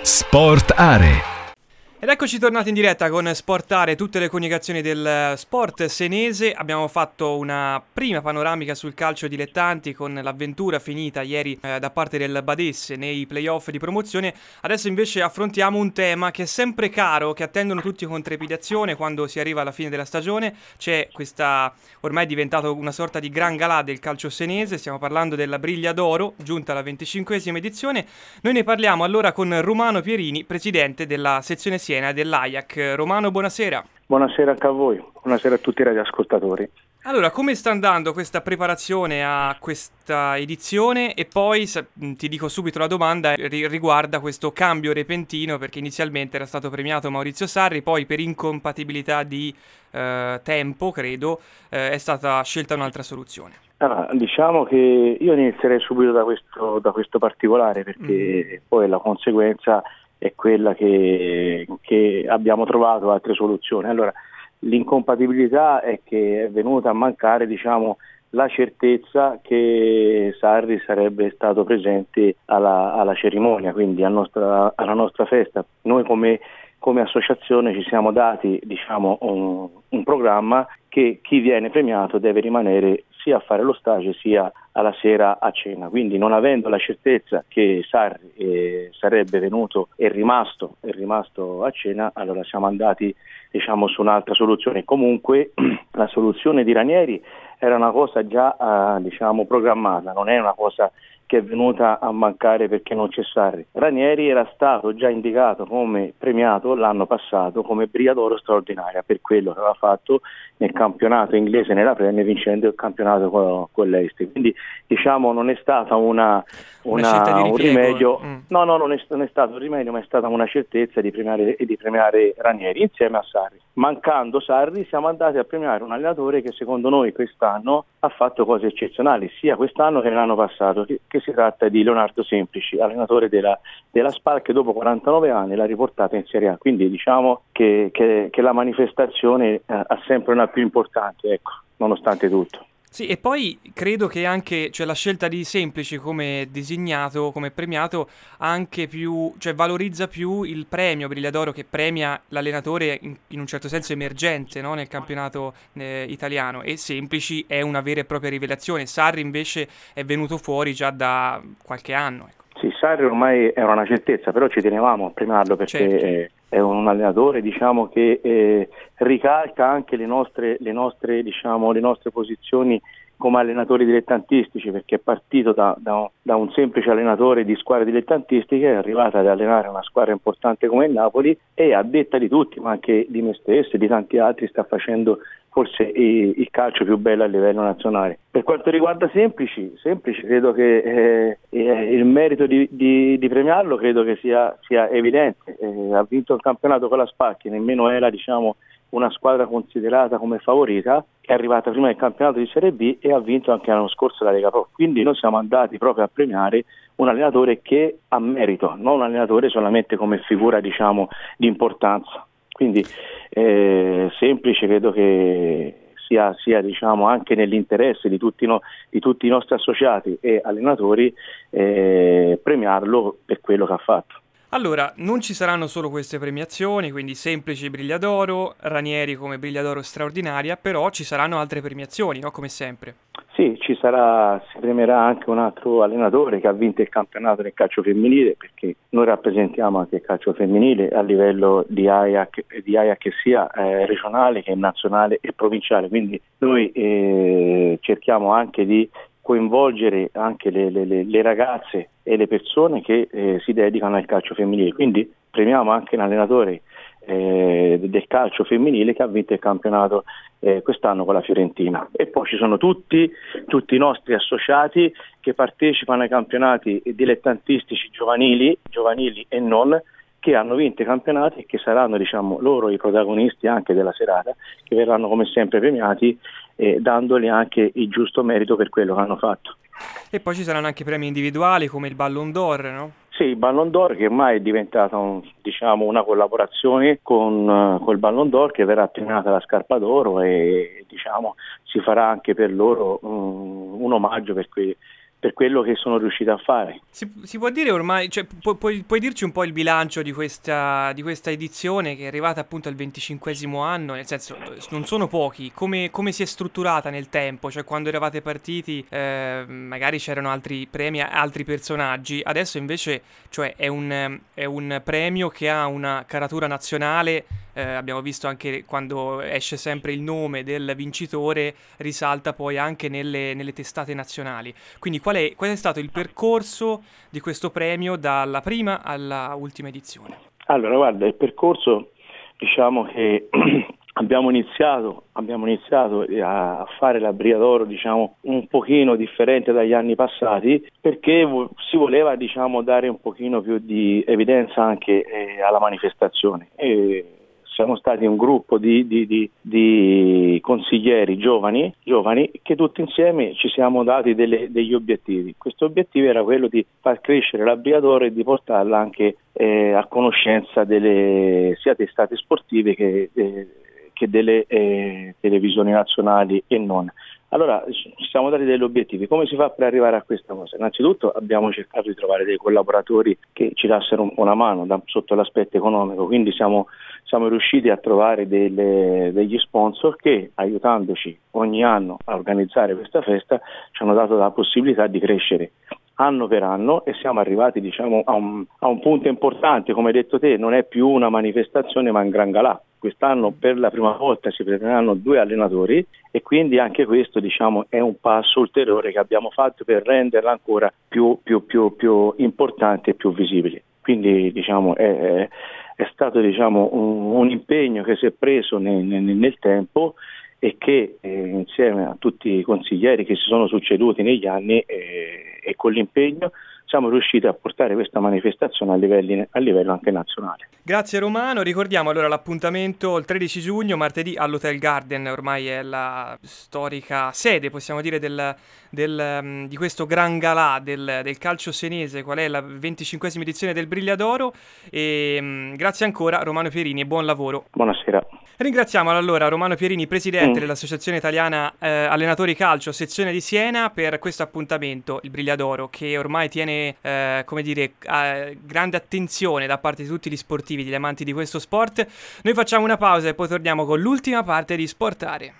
Sport Are. Ed eccoci tornati in diretta con Sport Are, tutte le coniugazioni del sport senese. Abbiamo fatto una prima panoramica sul calcio dilettanti con l'avventura finita ieri da parte del Badesse nei playoff di promozione. Adesso invece affrontiamo un tema che è sempre caro, che attendono tutti con trepidazione quando si arriva alla fine della stagione. C'è questa, ormai è diventato una sorta di gran galà del calcio senese, stiamo parlando della Briglia d'Oro, giunta alla 25esima edizione. Noi ne parliamo allora con Romano Pierini, presidente della sezione Siena dell'Ajax. Romano, buonasera. Buonasera anche a voi, buonasera a tutti i radioascoltatori. Allora, come sta andando questa preparazione a questa edizione? E poi ti dico subito la domanda riguarda questo cambio repentino, perché inizialmente era stato premiato Maurizio Sarri, poi per incompatibilità di tempo, credo, è stata scelta un'altra soluzione. Allora, diciamo che io inizierei subito da questo particolare, perché poi la conseguenza è quella che abbiamo trovato altre soluzioni. Allora, l'incompatibilità è che è venuta a mancare, diciamo, la certezza che Sarri sarebbe stato presente alla cerimonia, quindi alla nostra festa. Noi come associazione ci siamo dati, diciamo, un programma che chi viene premiato deve rimanere sia a fare lo stage sia alla sera a cena, quindi non avendo la certezza che Sarri sarebbe venuto e rimasto a cena, allora siamo andati, diciamo, su un'altra soluzione. Comunque la soluzione di Ranieri era una cosa già diciamo programmata, non è una cosa che è venuta a mancare perché non c'è Sarri. Ranieri era stato già indicato come premiato l'anno passato come Briglia d'Oro straordinaria per quello che aveva fatto nel campionato inglese nella Premier, vincendo il campionato con l'Est. Quindi, diciamo, non è stata un rimedio. No, non è stato un rimedio, ma è stata una certezza di premiare Ranieri insieme a Sarri. Mancando Sarri siamo andati a premiare un allenatore che secondo noi quest'anno ha fatto cose eccezionali, sia quest'anno che l'anno passato, che si tratta di Leonardo Semplici, allenatore della Spal, che dopo 49 anni l'ha riportata in Serie A. Quindi diciamo che la manifestazione ha sempre una più importante, ecco, nonostante tutto. Sì, e poi credo che anche, cioè, la scelta di Semplici come designato, come premiato, anche più, cioè valorizza più il premio Briglia d'Oro, che premia l'allenatore in un certo senso emergente, no? Nel campionato italiano, e Semplici è una vera e propria rivelazione. Sarri invece è venuto fuori già da qualche anno, ecco. Sì, Sarri ormai era una certezza, però ci tenevamo a premiarlo perché certo. È un allenatore, diciamo, che ricalca anche le nostre posizioni come allenatori dilettantistici, perché è partito da un semplice allenatore di squadre dilettantistiche, è arrivato ad allenare una squadra importante come il Napoli e, a detta di tutti, ma anche di me stesso e di tanti altri, sta facendo forse il calcio più bello a livello nazionale. Per quanto riguarda Semplici credo che il merito di premiarlo credo che sia evidente. Ha vinto il campionato con la Spal, che nemmeno era, diciamo, una squadra considerata come favorita, che è arrivata prima del campionato di Serie B e ha vinto anche l'anno scorso la Lega Pro. Quindi noi siamo andati proprio a premiare un allenatore che ha merito, non un allenatore solamente come figura, diciamo, di importanza. Quindi Semplice credo che sia diciamo anche nell'interesse di tutti i nostri associati e allenatori premiarlo per quello che ha fatto. Allora, non ci saranno solo queste premiazioni, quindi Semplici Briglia d'Oro, Ranieri come Briglia d'Oro straordinaria, però ci saranno altre premiazioni, no? Come sempre. Sì, si premierà anche un altro allenatore che ha vinto il campionato nel calcio femminile, perché noi rappresentiamo anche il calcio femminile a livello di Ajax sia regionale che nazionale e provinciale, quindi noi cerchiamo anche di coinvolgere anche le ragazze e le persone che si dedicano al calcio femminile, quindi premiamo anche un allenatore del calcio femminile che ha vinto il campionato quest'anno con la Fiorentina. E poi ci sono tutti i nostri associati che partecipano ai campionati dilettantistici giovanili e non, che hanno vinto i campionati e che saranno, diciamo, loro i protagonisti anche della serata, che verranno come sempre premiati dandoli anche il giusto merito per quello che hanno fatto. E poi ci saranno anche premi individuali come il Ballon d'Or, no? Sì, il Ballon d'Or, che ormai è diventata una collaborazione con il Ballon d'Or, che verrà premiata la Scarpa d'Oro e, diciamo, si farà anche per loro un omaggio per per quello che sono riuscito a fare. Si può dire ormai, cioè, puoi dirci un po' il bilancio di questa edizione che è arrivata appunto al 25esimo anno, nel senso non sono pochi, come si è strutturata nel tempo, cioè quando eravate partiti magari c'erano altri premi, altri personaggi, adesso invece cioè, è un premio che ha una caratura nazionale. Abbiamo visto anche quando esce sempre il nome del vincitore, risalta poi anche nelle testate nazionali. Quindi qual è stato il percorso di questo premio dalla prima alla ultima edizione? Allora, guarda, il percorso, diciamo che abbiamo iniziato a fare la Briglia d'Oro, diciamo, un pochino differente dagli anni passati, perché si voleva, diciamo, dare un pochino più di evidenza anche alla manifestazione. Siamo stati un gruppo di consiglieri giovani che tutti insieme ci siamo dati degli obiettivi. Questo obiettivo era quello di far crescere la Briglia d'Oro e di portarla anche a conoscenza sia testate sportive che delle televisioni nazionali e non. Allora ci siamo dati degli obiettivi. Come si fa per arrivare a questa cosa? Innanzitutto abbiamo cercato di trovare dei collaboratori che ci dassero un po' una mano sotto l'aspetto economico, quindi siamo riusciti a trovare degli sponsor che, aiutandoci ogni anno a organizzare questa festa, ci hanno dato la possibilità di crescere anno per anno e siamo arrivati, diciamo, a un punto importante. Come hai detto te, non è più una manifestazione ma un gran galà. Quest'anno per la prima volta si premieranno 2 allenatori e quindi anche questo, diciamo, è un passo ulteriore che abbiamo fatto per renderla ancora più importante e più visibile. Quindi, diciamo, è stato, diciamo, un impegno che si è preso nel tempo e che insieme a tutti i consiglieri che si sono succeduti negli anni e con l'impegno siamo riusciti a portare questa manifestazione a livello anche nazionale. Grazie Romano, ricordiamo allora l'appuntamento il 13 giugno, martedì all'Hotel Garden, ormai è la storica sede, possiamo dire, di questo gran galà del calcio senese, qual è la 25esima edizione del Briglia d'Oro, e grazie ancora Romano Pierini e buon lavoro. Buonasera. Ringraziamo allora Romano Pierini, presidente dell'Associazione Italiana Allenatori Calcio, sezione di Siena, per questo appuntamento, il Briglia d'Oro, che ormai tiene, grande attenzione da parte di tutti gli sportivi, gli amanti di questo sport. Noi facciamo una pausa e poi torniamo con l'ultima parte di Sportare.